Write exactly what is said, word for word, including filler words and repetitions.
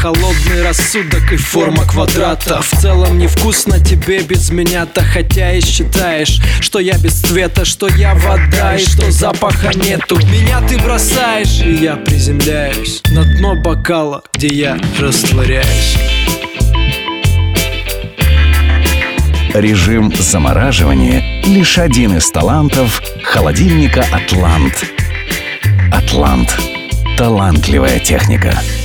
холодный рассудок и форма квадрата. В целом невкусно тебе без меня-то, хотя и считаешь, что я без цвета, что я вода и что запаха нету. Меня ты бросаешь, и я приземляюсь на дно бокала, где я растворяюсь. Режим замораживания — лишь один из талантов холодильника «Атлант». «Атлант» — талантливая техника.